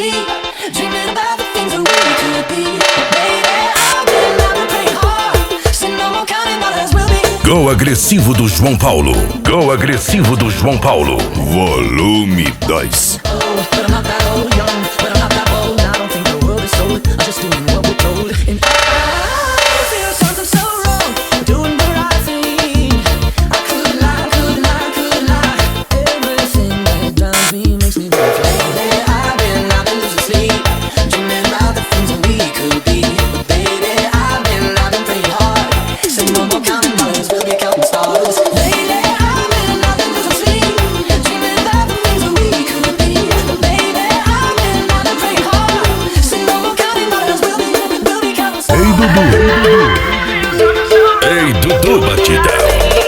sleep, dreaming about the things that we could be. Baby, I've been praying hard, so no more counting dollars will be. Go Agressivo do João Paulo. Go Agressivo do João Paulo. Volume 2. But I'm not that old, young, but I'm not that bold. I don't think the world is sold, I'm just doing what we're told. And I feel something so wrong, doing the right thing. I could lie, could lie, could lie. Everything that drives me makes me go crazy. I've been losing sleep, dreaming about the things that we could be. But baby, I've been praying hard, so no more counting dollars, we'll be counting stars. Lately, I've been losing sleep, dreaming about the things that we could be. But baby, I've been praying hard, so no more counting dollars, we'll be counting stars. Ei, Dudu. Ei, Dudu Batidão.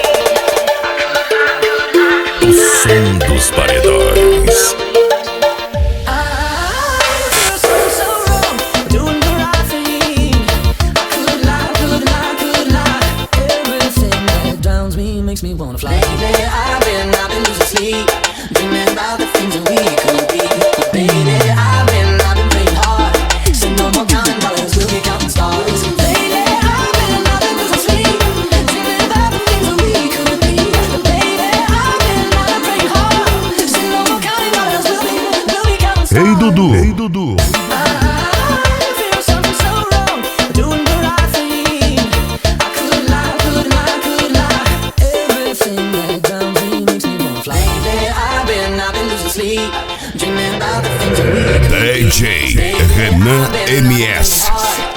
O som dos paredões. Makes me wanna fly. Lately, I've been losing sleep, dreaming about the things that we could be. But baby, I've been praying hard, so no more counting dollars, we'll be counting stars. Lately, I've been losing sleep, dreaming about the things that we could be. But baby, I've been praying hard, so no more counting dollars, we'll be counting stars. Ei, Dudu. Ei, Dudu. I feel something so wrong, doing the right thing. I could lie, could lie, could lie. Everything that drowns me makes me wanna fly. Lately, I've been losing sleep, dreaming about the things that we could be. DJ Renan MS.